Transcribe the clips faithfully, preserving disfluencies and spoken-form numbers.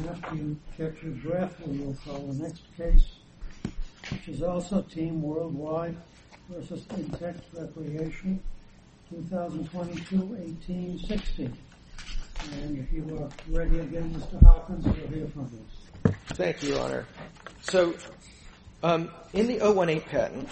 after you catch your breath, we will call the next case, which is also Team Worldwide versus Intex Recreation, twenty twenty-two eighteen sixty. And if you are ready again, Mister Hawkins, we'll hear from you. Thank you, Your Honor. So, um, in the oh eighteen patent,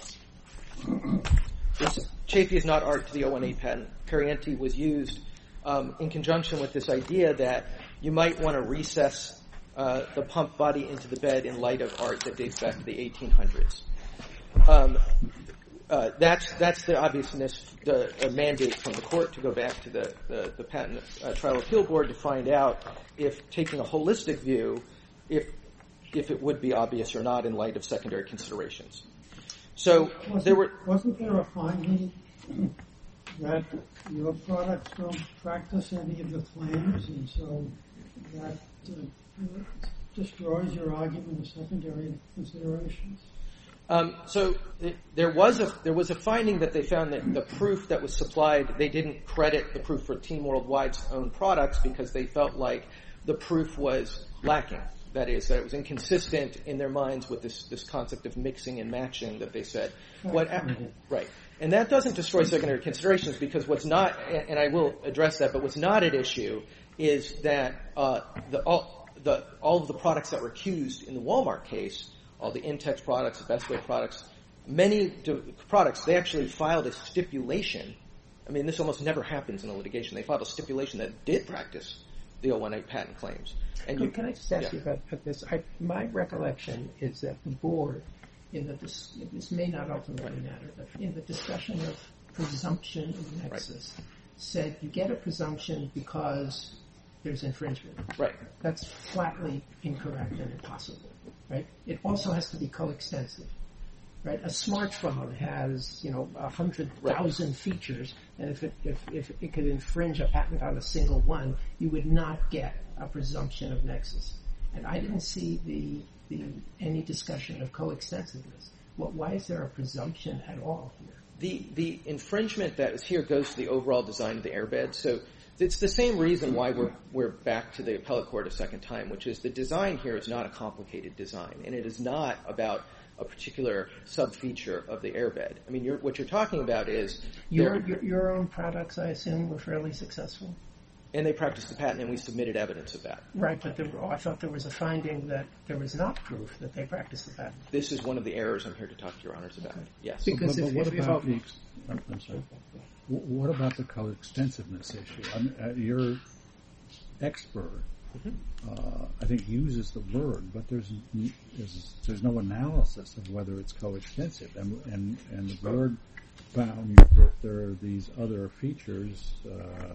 this Chafee is not art to the oh eighteen patent. Periente was used um, in conjunction with this idea that you might want to recess uh, the pump body into the bed in light of art that dates back to the eighteen hundreds. Um, uh, that's that's the obviousness, the uh, mandate from the court to go back to the the, the patent uh, trial appeal board to find out if, taking a holistic view, if if it would be obvious or not in light of secondary considerations. So wasn't, there were wasn't there a finding that your products don't practice any of the claims, and so that uh, destroys your argument of secondary considerations? Um, so it, there was a there was a finding that they found that the proof that was supplied, they didn't credit the proof for Team Worldwide's own products because they felt like the proof was lacking. That is, that it was inconsistent in their minds with this, this concept of mixing and matching that they said. What, right. And that doesn't destroy secondary considerations because what's not, and I will address that, but what's not at issue is that uh, the, all, the, all of the products that were accused in the Walmart case, all the Intex products, the Best Way products, many do, products, they actually filed a stipulation. I mean, this almost never happens in a litigation. They filed a stipulation that did practice the oh eighteen patent claims. And you, can I just ask yeah. you about this? I, my recollection is that the board, in the this, this may not ultimately right. matter, but in the discussion of presumption of nexus, right. said you get a presumption because there's infringement. Right. That's flatly incorrect and impossible. Right. It also has to be coextensive. Right. A smartphone has, you know, a hundred thousand right. features, and if it if, if it could infringe a patent on a single one, you would not get a presumption of nexus. And I didn't see the the any discussion of coextensiveness. What? Why is there a presumption at all here? The the infringement that is here goes to the overall design of the airbed. So it's the same reason why we're we're back to the appellate court a second time, which is the design here is not a complicated design, and it is not about a particular sub-feature of the airbed. I mean, you're, what you're talking about is... Your, your your own products, I assume, were fairly successful? And they practiced the patent, and we submitted evidence of that. Right, but there, oh, I thought there was a finding that there was not proof that they practiced the patent. This is one of the errors I'm here to talk to Your Honors about. Okay. Yes. Because but, but if, what if, about if, the... Ex- I'm, I'm sorry. What about the coextensiveness issue? I mean, uh, your expert... Mm-hmm. Uh, I think uses the word, but there's, there's there's no analysis of whether it's coextensive, and and, and the board found that there are these other features uh,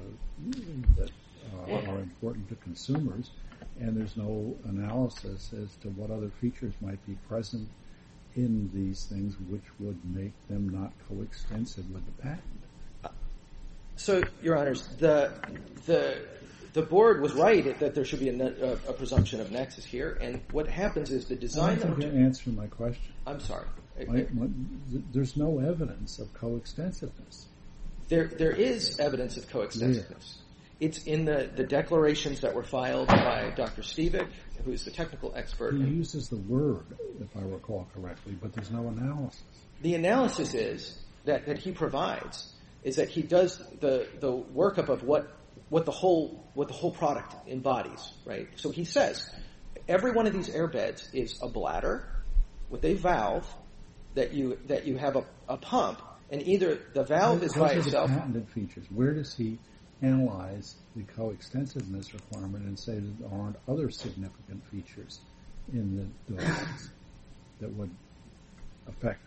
that uh, are important to consumers, and there's no analysis as to what other features might be present in these things which would make them not coextensive with the patent. So, Your Honors, the the. The board was right that there should be a, ne- a presumption of nexus here, and what happens is the design... I don't think you answered my question. I'm sorry. My, my, there's no evidence of coextensiveness. There, there is evidence of coextensiveness. Yeah. It's in the, the declarations that were filed by Doctor Stevick, who's the technical expert. He uses the word, if I recall correctly, but there's no analysis. The analysis is that, that he provides is that he does the, the workup of what what the whole what the whole product embodies, right? So he says every one of these airbeds is a bladder with a valve that you that you have a, a pump, and either the valve Those is by are itself. The patented features. Where does he analyze the coextensiveness requirement and say that there aren't other significant features in the device that would affect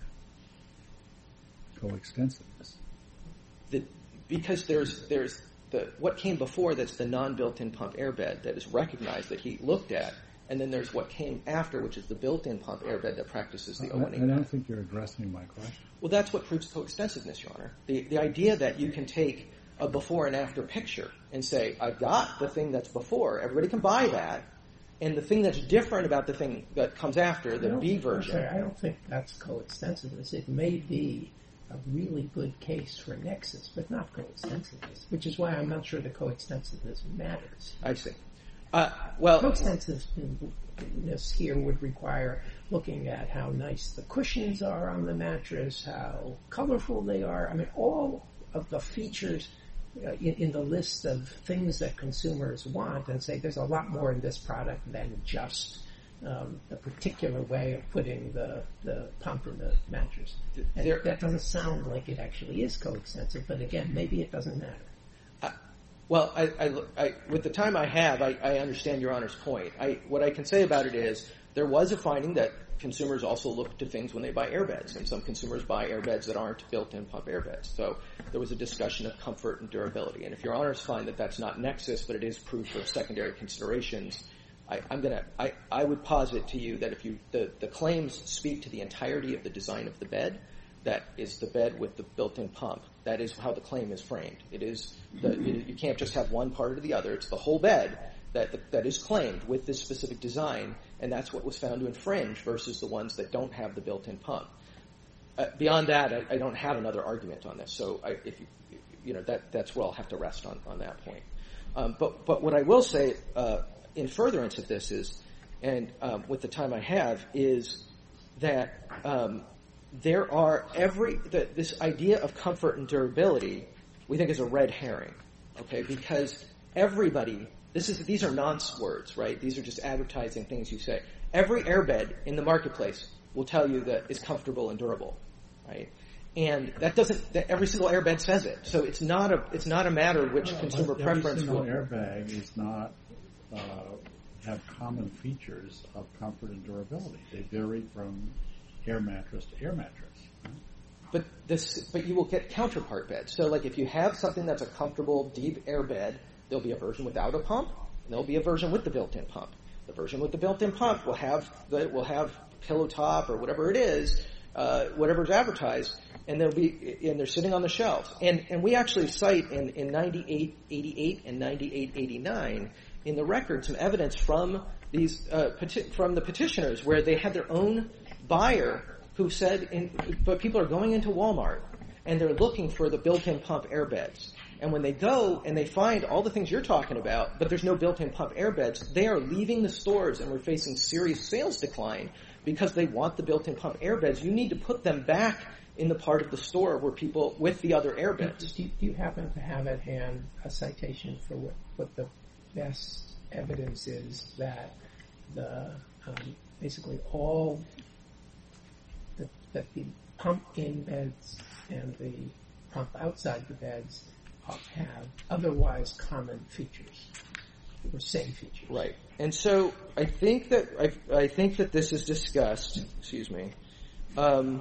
coextensiveness? The, because there's there's the what came before that's the non-built-in pump airbed that is recognized that he looked at, and then there's what came after, which is the built-in pump airbed that practices the I, I don't think you're addressing my question. Well, that's what proves coextensiveness, Your Honor. The the idea that you can take a before and after picture and say, I've got the thing that's before, everybody can buy that, and the thing that's different about the thing that comes after, the B version. I don't think that's coextensiveness. It may be a really good case for nexus, but not coextensiveness, which is why I'm not sure the coextensiveness matters. I see. Uh, well, co-extensiveness here would require looking at how nice the cushions are on the mattress, how colorful they are. I mean, all of the features uh, in, in the list of things that consumers want, and say there's a lot more in this product than just um, a particular way of putting the, the pump in the mattress. And there, that doesn't sound like it actually is coextensive, but again, maybe it doesn't matter. Uh, well, I, I, I, with the time I have, I, I understand Your Honor's point. I, what I can say about it is there was a finding that consumers also look to things when they buy airbeds, and some consumers buy airbeds that aren't built-in pump airbeds. So there was a discussion of comfort and durability. And if Your Honors find that that's not nexus, but it is proof of secondary considerations, I, I'm gonna, I, I would posit to you that if you, the, the claims speak to the entirety of the design of the bed, that is the bed with the built-in pump. That is how the claim is framed. It is, the, you, you can't just have one part or the other. It's the whole bed that that is claimed with this specific design, and that's what was found to infringe versus the ones that don't have the built-in pump. Uh, beyond that, I, I don't have another argument on this. So, I, if you, you know, that that's where I'll have to rest on, on that point. Um, but but what I will say uh, in furtherance of this is, and um, with the time I have, is that um, there are every the, this idea of comfort and durability we think is a red herring, okay? Because everybody. This is, these are nonce words, right? These are just advertising things you say. Every airbed in the marketplace will tell you that it's comfortable and durable, right? And that doesn't, that every single airbed says it. So it's not a, it's not a matter of which no, consumer every preference single will. airbag is not, uh, have common features of comfort and durability. They vary from air mattress to air mattress. But this, but you will get counterpart beds. So like if you have something that's a comfortable, deep airbed, there'll be a version without a pump, and there'll be a version with the built-in pump. The version with the built-in pump will have the, will have pillow top or whatever it is, uh, whatever's advertised, and they'll be and they're sitting on the shelves. And and we actually cite in, in ninety-eight eighty-eight and ninety-eight eighty-nine in the record some evidence from these uh, peti- from the petitioners where they had their own buyer who said, in, but people are going into Walmart and they're looking for the built-in pump airbeds. And when they go and they find all the things you're talking about, but there's no built-in pump airbeds, they are leaving the stores and we're facing serious sales decline because they want the built-in pump airbeds. You need to put them back in the part of the store where people, with the other airbeds. Do you, do you happen to have at hand a citation for what, what the best evidence is that the um, basically all the, that the pump in beds and the pump outside the beds have otherwise common features or same features? Right. And so I think that I, I think that this is discussed. Excuse me. Um,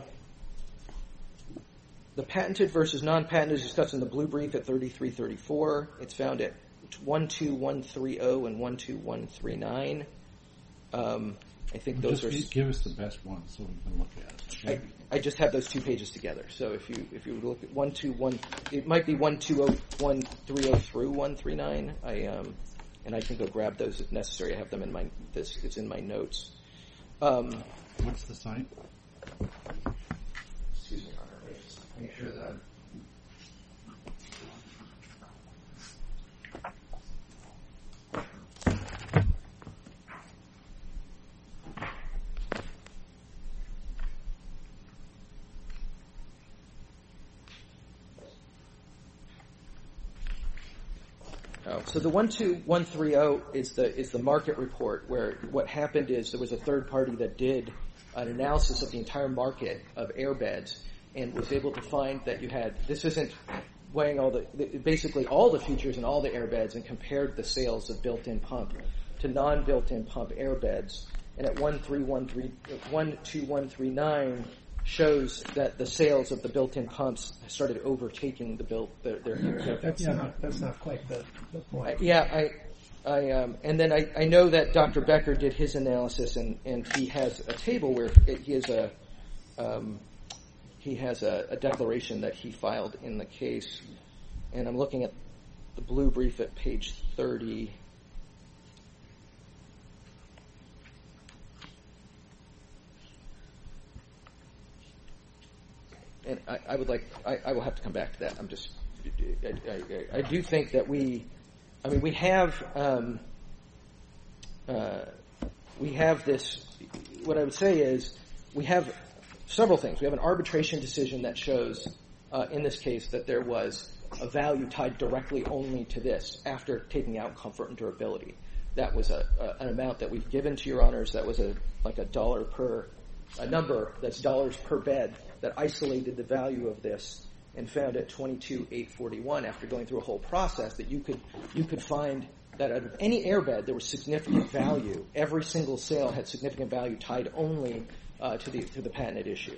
the patented versus non-patented is discussed in the blue brief at thirty-three thirty-four. It's found at one two one three zero and one two one three nine. Um, I think well, those just are. Give us the best ones so we can look at it. Okay? I, I just have those two pages together. So if you if you look at one two one, it might be one two zero one three zero through one three nine. I um, and I can go grab those if necessary. I have them in my this. It's in my notes. Um, What's the site? Excuse me, Your Honor. Let me just make sure that. Oh, so the one two one three zero is the is the market report where what happened is there was a third party that did an analysis of the entire market of airbeds and was able to find that you had this isn't weighing all the basically all the features in all the airbeds and compared the sales of built-in pump to non-built-in pump airbeds, and at one three one three one two one three nine shows that the sales of the built-in pumps started overtaking the built. Their, their, their that's yeah. not that's not quite the, the point. I, yeah, I, I, um, and then I, I know that Doctor Becker did his analysis, and, and he has a table where it, he has a, um, he has a, a declaration that he filed in the case, and I'm looking at the blue brief at page thirty. And I, I would like, I, I will have to come back to that. I'm just, I, I, I do think that we, I mean, we have, um, uh, we have this, what I would say is we have several things. We have an arbitration decision that shows, uh, in this case, that there was a value tied directly only to this after taking out comfort and durability. That was a, a, an amount that we've given to your honors. That was a like a dollar per, a number that's dollars per bed that isolated the value of this and found at twenty-two thousand eight hundred forty-one after going through a whole process that you could you could find that out of any airbed there was significant value. Every single sale had significant value tied only uh, to the to the patented issue.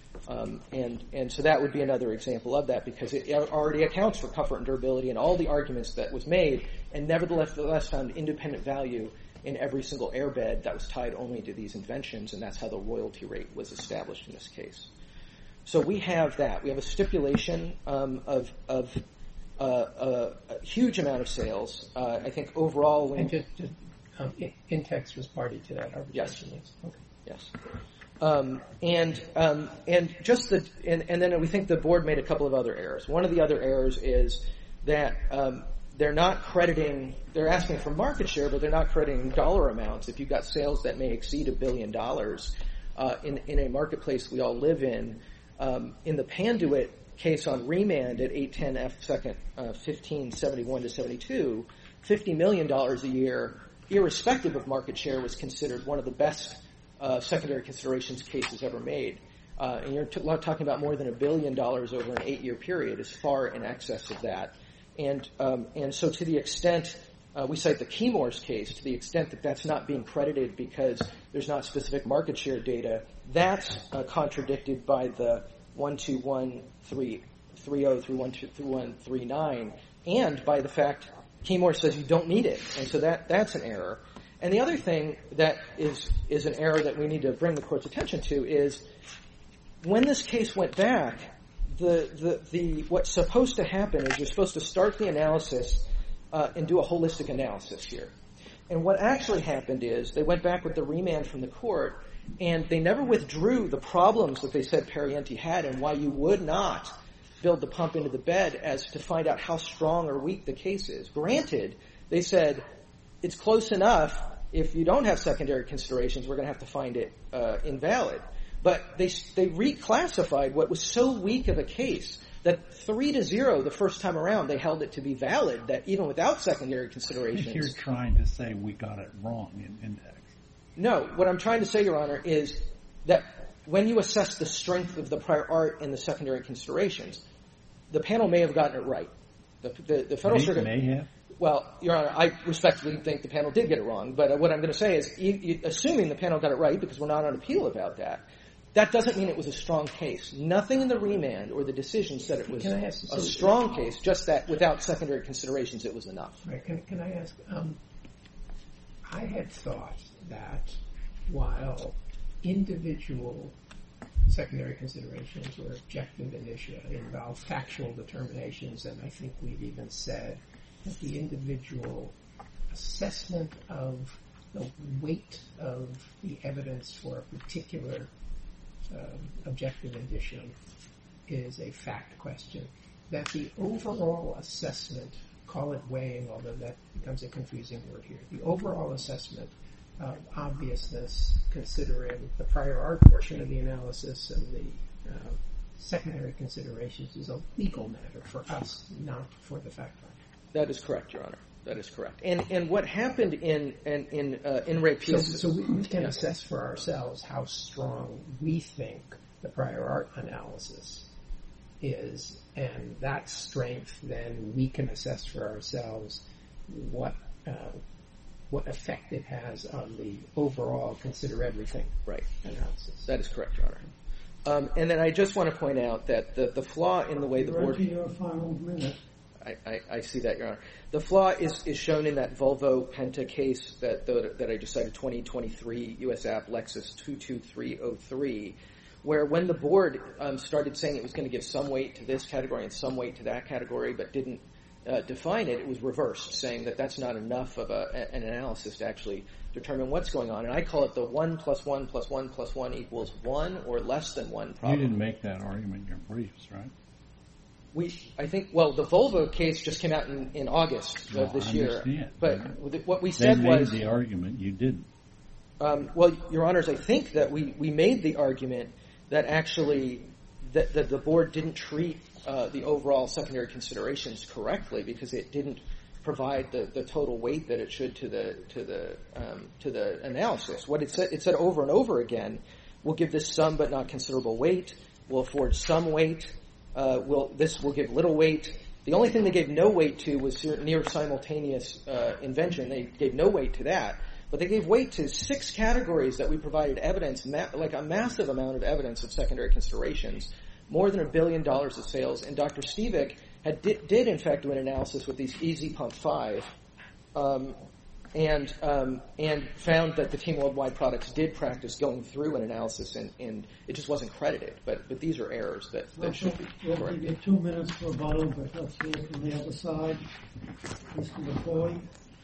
Um, and, and so that would be another example of that because it already accounts for comfort and durability and all the arguments that was made and nevertheless found independent value in every single airbed that was tied only to these inventions, and that's how the royalty rate was established in this case. So we have that. We have a stipulation um, of, of uh, a, a huge amount of sales. Uh, I think overall... When and just, just um, Intex was party to that arbitration? Yes. Okay. Yes. Um, and um, and just the and, and then we think the board made a couple of other errors. One of the other errors is that um, they're not crediting. They're asking for market share, but they're not crediting dollar amounts. If you've got sales that may exceed a billion dollars uh, in in a marketplace we all live in, um, in the Panduit case on remand at eight ten F second uh, fifteen seventy-one to seventy-two, fifty million dollars a year, irrespective of market share, was considered one of the best Uh, secondary considerations cases ever made. Uh, and you're t- talking about more than a billion dollars over an eight-year period is far in excess of that. And um, and so to the extent, uh, we cite the Keymores case, to the extent that that's not being credited because there's not specific market share data, that's uh, contradicted by the one two one three three zero through one two through one three nine and by the fact Keymores says you don't need it. And so that that's an error. And the other thing that is is an error that we need to bring the court's attention to is when this case went back, the the, the what's supposed to happen is you're supposed to start the analysis uh, and do a holistic analysis here. And what actually happened is they went back with the remand from the court, and they never withdrew the problems that they said Pariente had and why you would not build the pump into the bed as to find out how strong or weak the case is. Granted, they said it's close enough. If you don't have secondary considerations, we're going to have to find it uh, invalid. But they they reclassified what was so weak of a case that three to zero the first time around they held it to be valid. That even without secondary considerations, I think you're trying to say we got it wrong in Intex. No, what I'm trying to say, Your Honor, is that when you assess the strength of the prior art and the secondary considerations, the panel may have gotten it right. The, the, the Federal May, Circuit may have. Well, Your Honor, I respectfully think the panel did get it wrong, but what I'm going to say is, you, you, assuming the panel got it right, because we're not on appeal about that, that doesn't mean it was a strong case. Nothing in the remand or the decision said it was ask, a so strong case, just that without secondary considerations it was enough. Right. Can, can I ask, um, I had thought that while individual secondary considerations or objective indicia involve factual determinations, and I think we've even said that the individual assessment of the weight of the evidence for a particular um, objective indicia is a fact question, that the overall assessment, call it weighing, although that becomes a confusing word here, the overall assessment of obviousness, considering the prior art portion of the analysis and the uh, secondary considerations, is a legal matter for us, not for the fact finder. That is correct, Your Honor. That is correct. And and what happened in in in, uh, in Ray P. So, so we, we can assess for ourselves how strong we think the prior art analysis is, and that strength, then we can assess for ourselves what uh, what effect it has on the overall consider everything right analysis. That is correct, Your Honor. Um, and then I just want to point out that the, the flaw in the way the board... To your final minute. I, I, I see that, Your Honor. The flaw is, is shown in that Volvo Penta case that the, that I just cited, twenty twenty-three U S App Lexus two two three oh three, where when the board um, started saying it was going to give some weight to this category and some weight to that category, but didn't uh, define it, it was reversed, saying that that's not enough of a, an analysis to actually determine what's going on. And I call it the one plus one plus one plus one equals one or less than one problem. You didn't make that argument in your briefs, right? We, I think, well, the Volvo case just came out in, in August No, of this I year. understand. But what we They said made was... the argument, you didn't. Um, well, Your Honors, I think that we, we made the argument that actually that, that the board didn't treat uh, the overall secondary considerations correctly because it didn't provide the, the total weight that it should to the to the um, to the analysis. What it said, it said over and over again, we'll give this some but not considerable weight. We'll afford some weight. Uh, we'll, this will give little weight. The only thing they gave no weight to was near simultaneous uh, invention. They gave no weight to that. But they gave weight to six categories that we provided evidence, ma- like a massive amount of evidence of secondary considerations, more than a billion dollars of sales. And Doctor Stevick had di- did, in fact, do an analysis with these Easy Pump five um, and um, and found that the Team Worldwide products did practice going through an analysis, and, and it just wasn't credited. But but these are errors that, that should be We'll corrected. give you two minutes for rebuttal, but let's hear from the other side. Mister McCoy.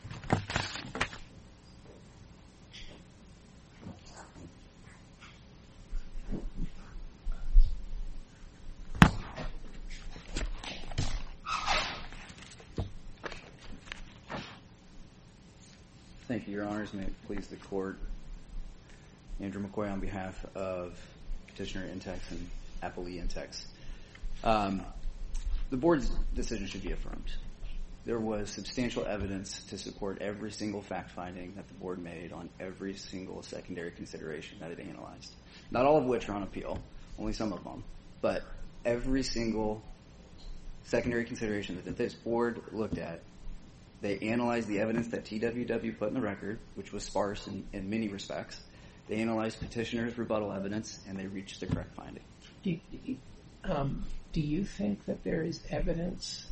Thank you, Your Honors. May it please the Court. Andrew McCoy on behalf of Petitioner Intex and Appellee Intex. Um, the Board's decision should be affirmed. There was substantial evidence to support every single fact-finding that the Board made on every single secondary consideration that it analyzed. Not all of which are on appeal, only some of them. But every single secondary consideration that this Board looked at, they analyzed the evidence that T W W put in the record, which was sparse in, in many respects. They analyzed petitioner's rebuttal evidence, and they reached the correct finding. Do, um, do you think that there is evidence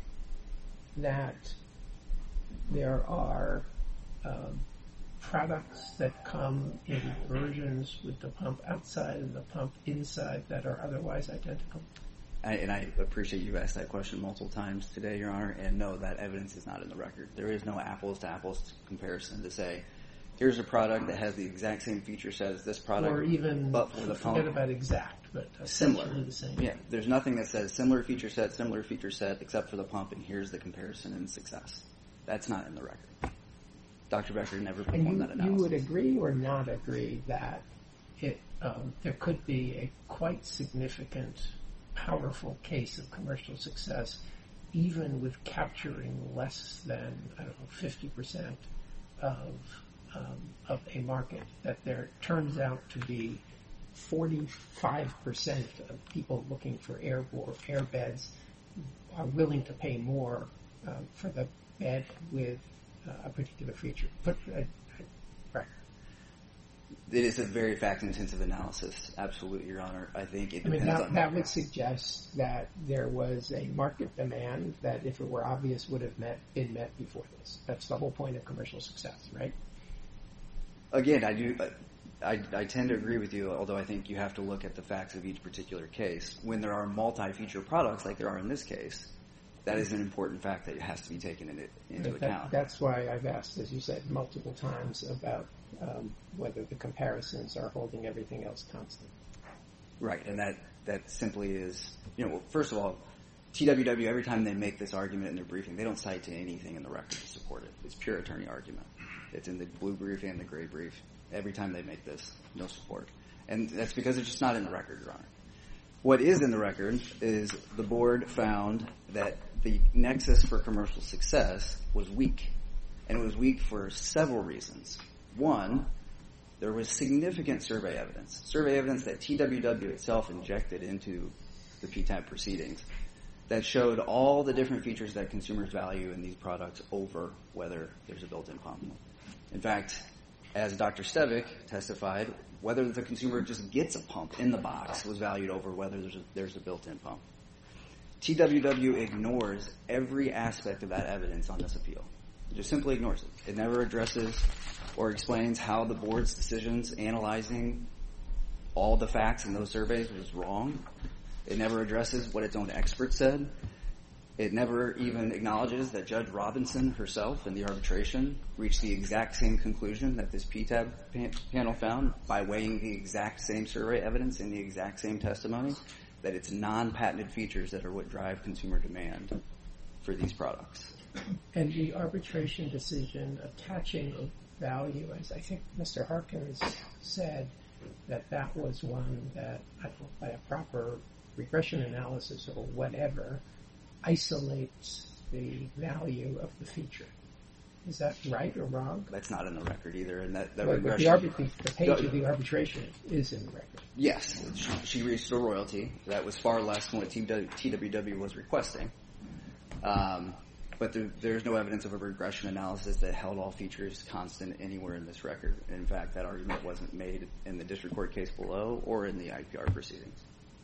that there are um, products that come in versions with the pump outside and the pump inside that are otherwise identical? I, and I appreciate you asked that question multiple times today, Your Honor, and no, that evidence is not in the record. There is no apples-to-apples comparison to say, here's a product that has the exact same feature set as this product, or even, but for the pump. Forget about exact, but Similar. essentially the same. Yeah, there's nothing that says similar feature set, similar feature set, except for the pump, and here's the comparison and success. That's not in the record. Doctor Becker never performed And you, that analysis. you would agree or not agree that it um, there could be a quite significant, powerful case of commercial success, even with capturing less than, I don't know, fifty percent of um, of a market, that there turns out to be forty-five percent of people looking for air air beds are willing to pay more uh, for the bed with uh, a particular feature. Put, uh, right. It is a very fact-intensive analysis, absolutely, Your Honor. I think it I mean, depends that, on... that would suggest that there was a market demand that, if it were obvious, would have met, been met before this. That's the whole point of commercial success, right? Again, I do. I, I tend to agree with you, although I think you have to look at the facts of each particular case. When there are multi-feature products, like there are in this case, that is an important fact that has to be taken into, into that, account. That's why I've asked, as you said, multiple times about um, whether the comparisons are holding everything else constant. Right, and that, that simply is, you know, first of all, T W W, every time they make this argument in their briefing, they don't cite to anything in the record to support it. It's pure attorney argument. It's in the blue brief and the gray brief. Every time they make this, no support. And that's because it's just not in the record, Your Honor. What is in the record is the board found that the nexus for commercial success was weak. And it was weak for several reasons. One, there was significant survey evidence. Survey evidence that T W W itself injected into the P TAB proceedings that showed all the different features that consumers value in these products over whether there's a built-in pump. In fact, as Doctor Stevick testified, whether the consumer just gets a pump in the box was valued over whether there's a, there's a built-in pump. T W W ignores every aspect of that evidence on this appeal. It just simply ignores it. It never addresses or explains how the board's decisions analyzing all the facts in those surveys was wrong. It never addresses what its own experts said. It never even acknowledges that Judge Robinson herself in the arbitration reached the exact same conclusion that this P TAB pan- panel found by weighing the exact same survey evidence in the exact same testimony. that it's non-patented features that are what drive consumer demand for these products. And the arbitration decision attaching a value, as I think Mister Harkins said, that that was one that, by a proper regression analysis or whatever, isolates the value of the feature. Is that right or wrong? That's not in the record either, and that, that But regression... the, arbit- the page of the arbitration is in the record. Yes, she, she reached a royalty that was far less than what T W W was requesting. Um, but there, there's no evidence of a regression analysis that held all features constant anywhere in this record. In fact, that argument wasn't made in the district court case below or in the I P R proceedings.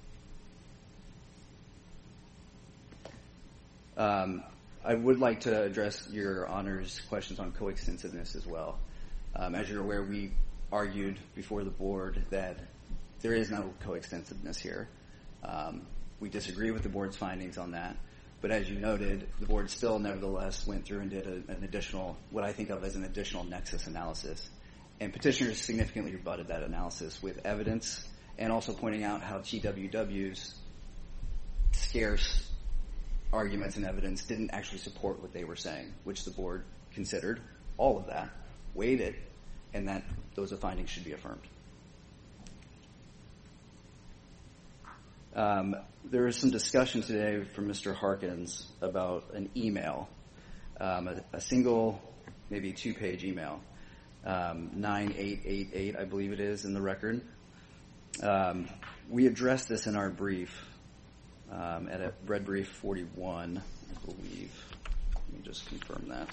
Um, I would like to address your Honor's questions on coextensiveness as well. Um, as you're aware, we argued before the board that there is no coextensiveness here. Um, we disagree with the board's findings on that. But as you noted, the board still nevertheless went through and did a, an additional, what I think of as an additional nexus analysis. And petitioners significantly rebutted that analysis with evidence and also pointing out how T W W's scarce arguments and evidence didn't actually support what they were saying, which the board considered all of that, weighed it, and that those findings should be affirmed. Um, there was some discussion today from Mister Harkins about an email, um, a, a single, maybe two-page email, um, nine eight eight eight, I believe it is, in the record. Um, we addressed this in our brief, um, at a red brief forty-one, I believe. Let me just confirm that.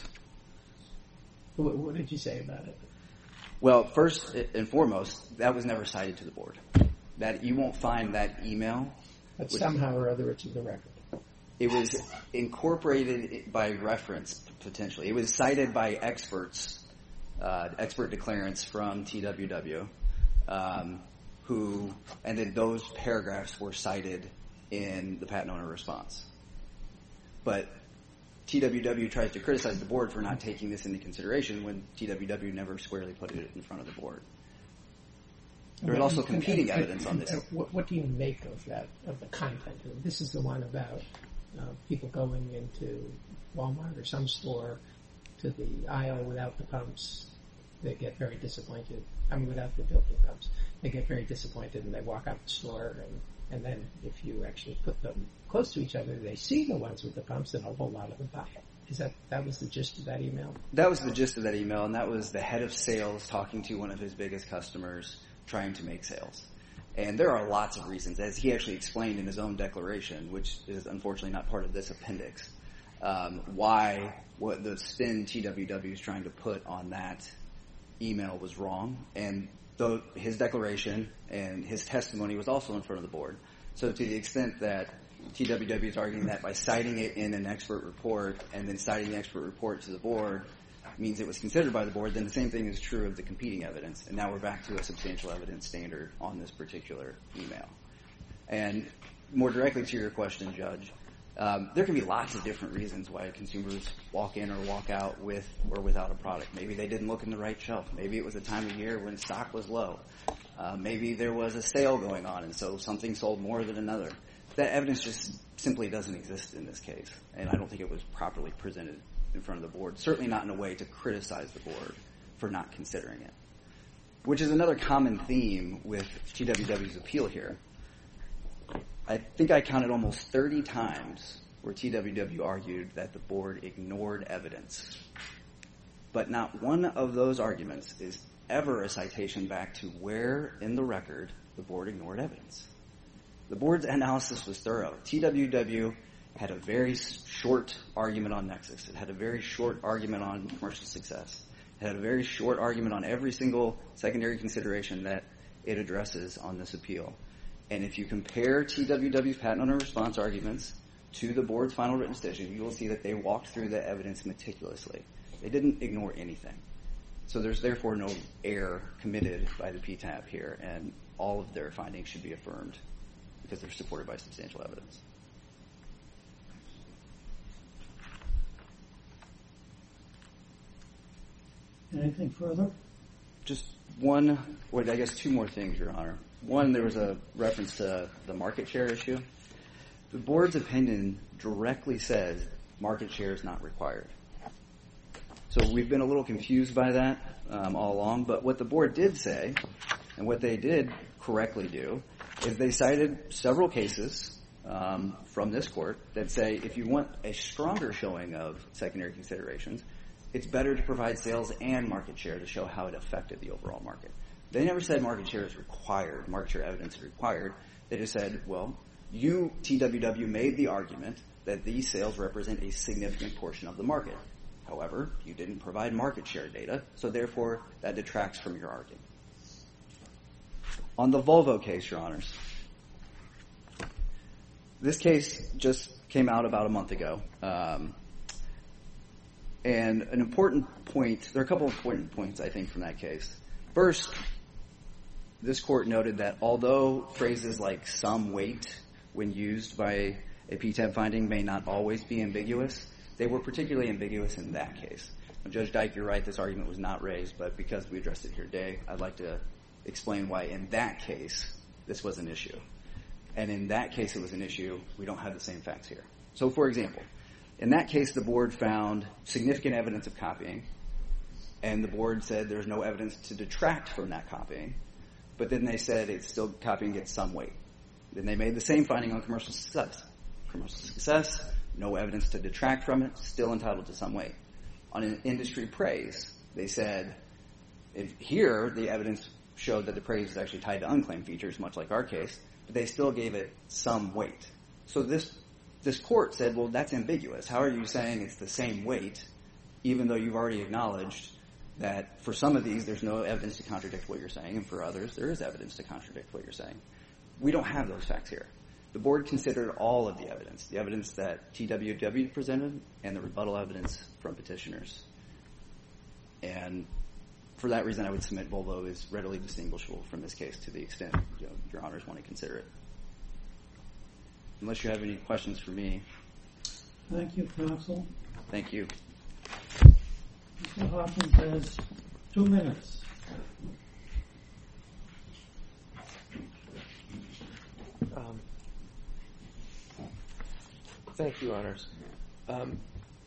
What, what did you say about it? Well, first and foremost, that was never cited to the board. That you won't find that email. But somehow or other it's in the record. It was incorporated by reference, potentially. It was cited by experts, uh, expert declarants from T W W, um, who, and then those paragraphs were cited in the patent owner response. But T W W tries to criticize the board for not taking this into consideration when T W W never squarely put it in front of the board. There's also competing evidence on this. What, what do you make of that, of the content? This is the one about uh, people going into Walmart or some store to the aisle without the pumps. They get very disappointed. I mean, without the built-in pumps. They get very disappointed and they walk out the store. And, and then if you actually put them close to each other, they see the ones with the pumps and a whole lot of them buy it. Is that, that was the gist of that email? That was the gist of that email, and that was the head of sales talking to one of his biggest customers trying to make sales. And there are lots of reasons, as he actually explained in his own declaration, which is unfortunately not part of this appendix, um, why what the spin T W W is trying to put on that email was wrong. And though his declaration and his testimony was also in front of the board. So to the extent that T W W is arguing that by citing it in an expert report and then citing the expert report to the board means it was considered by the board, then the same thing is true of the competing evidence. And now we're back to a substantial evidence standard on this particular email. And more directly to your question, Judge, um, there can be lots of different reasons why consumers walk in or walk out with or without a product. Maybe they didn't look in the right shelf. Maybe it was a time of year when stock was low. Uh, maybe there was a sale going on, and so something sold more than another. That evidence just simply doesn't exist in this case, and I don't think it was properly presented in front of the board, certainly not in a way to criticize the board for not considering it, which is another common theme with T W W's appeal here. I think I counted almost thirty times where T W W argued that the board ignored evidence. But not one of those arguments is ever a citation back to where in the record the board ignored evidence. The board's analysis was thorough. T W W had a very short argument on nexus. It had a very short argument on commercial success. It had a very short argument on every single secondary consideration that it addresses on this appeal. And if you compare T W W's patent owner response arguments to the board's final written decision, you will see that they walked through the evidence meticulously. They didn't ignore anything. So there's therefore no error committed by the P T A B here, and all of their findings should be affirmed because they're supported by substantial evidence. Anything further? Just one, or I guess two more things, Your Honor. One, there was a reference to the market share issue. The board's opinion directly says market share is not required. So we've been a little confused by that um, all along, but what the board did say, and what they did correctly do, is they cited several cases um, from this court that say if you want a stronger showing of secondary considerations, it's better to provide sales and market share to show how it affected the overall market. They never said market share is required, market share evidence is required. They just said, well, you, T W W, made the argument that these sales represent a significant portion of the market. However, you didn't provide market share data, so therefore that detracts from your argument. On the Volvo case, Your Honors, this case just came out about a month ago. Um, and an important point, there are a couple of important points, I think, from that case. First, this court noted that although phrases like some weight when used by a P T A B finding may not always be ambiguous, they were particularly ambiguous in that case. Now, Judge Dyke, you're right, this argument was not raised, but because we addressed it here today, I'd like to explain why in that case this was an issue. And in that case it was an issue. We don't have the same facts here. So, for example, in that case the board found significant evidence of copying, and the board said there's no evidence to detract from that copying, but then they said it's still copying gets some weight. Then they made the same finding on commercial success. Commercial success, no evidence to detract from it, still entitled to some weight. On an industry praise, they said if here the evidence showed that the praise is actually tied to unclaimed features, much like our case, but they still gave it some weight. So this this court said, well, that's ambiguous. How are you saying it's the same weight, even though you've already acknowledged that for some of these there's no evidence to contradict what you're saying, and for others there is evidence to contradict what you're saying? We don't have those facts here. The board considered all of the evidence, the evidence that T W W presented and the rebuttal evidence from petitioners. And for that reason, I would submit Volvo is readily distinguishable from this case to the extent you know, Your Honors want to consider it. Unless you have any questions for me. Thank you, counsel. Thank you. Mister Hopkins has two minutes. Um, thank you, Your Honors. Um,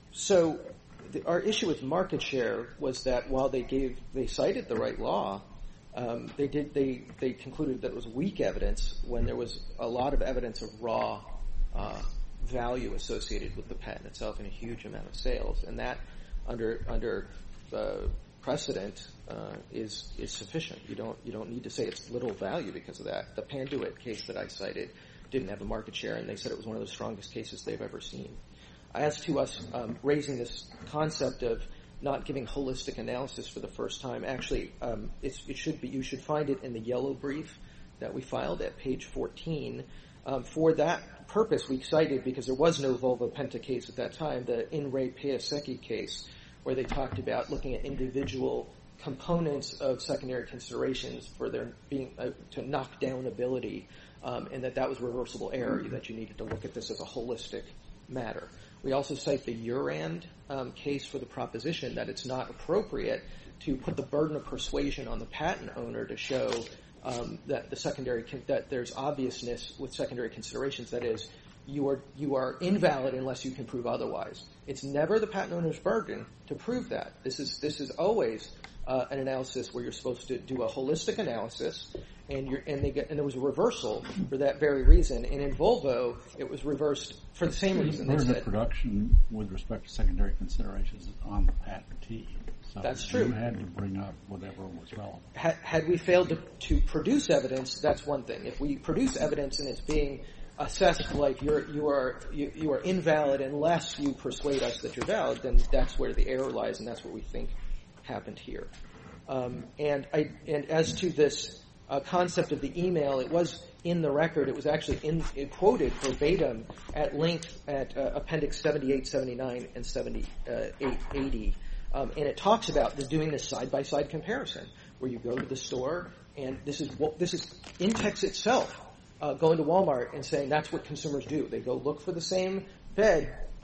so the, our issue with market share was that while they gave, they cited the right law, um, they did they they concluded that it was weak evidence when there was a lot of evidence of raw uh, value associated with the patent itself and a huge amount of sales, and that under under uh, precedent uh, is is sufficient. You don't you don't need to say it's little value because of that. The Panduit case that I cited didn't have a market share, and they said it was one of the strongest cases they've ever seen. As to us um, raising this concept of not giving holistic analysis for the first time, actually, um, it's, it should be you should find it in the yellow brief that we filed at page fourteen. Um, for that purpose, we cited, because there was no Volvo Penta case at that time, the In Re Piasecki case, where they talked about looking at individual components of secondary considerations for their being uh, to knock down ability, um, and that that was reversible error, that you needed to look at this as a holistic matter. We also cite the Urand um, case for the proposition that it's not appropriate to put the burden of persuasion on the patent owner to show um, that the secondary con- that there's obviousness with secondary considerations. That is, you are you are invalid unless you can prove otherwise. It's never the patent owner's burden to prove that. This is this is always uh, an analysis where you're supposed to do a holistic analysis, and you're and they get and there was a reversal for that very reason. And in Volvo, it was reversed for the same reason. Burden They of said, production with respect to secondary considerations is on the patentee. So That's true. You had to bring up whatever was relevant. had, had we failed to, to produce evidence, that's one thing. If we produce evidence and it's being assessed like you're you are you, you are invalid unless you persuade us that you're valid, then that's where the error lies, and that's what we think happened here. Um, and I and as to this uh, concept of the email, it was in the record. It was actually in, it quoted verbatim at length at uh, Appendix seventy-eight, seventy-nine, and seventy-eight, eighty. Um, and it talks about doing this side-by-side comparison, where you go to the store, and this is what this is Intex itself uh, going to Walmart and saying that's what consumers do. They go look for the same bed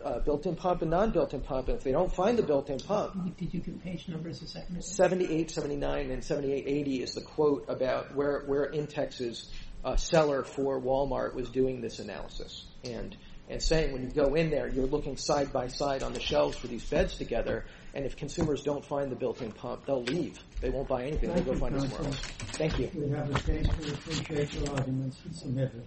uh, built-in pump and non-built-in pump, and if they don't find the built-in pump, Did you give page numbers a second ago? seventy-eight seventy-nine and seventy-eight eighty is the quote about where, where Intex's uh, seller for Walmart was doing this analysis. And, and saying when you go in there, you're looking side by side on the shelves for these beds together, and if consumers don't find the built-in pump, they'll leave. They won't buy anything. They'll go find it somewhere else. Thank you. We have a case. We appreciate your arguments and submit it.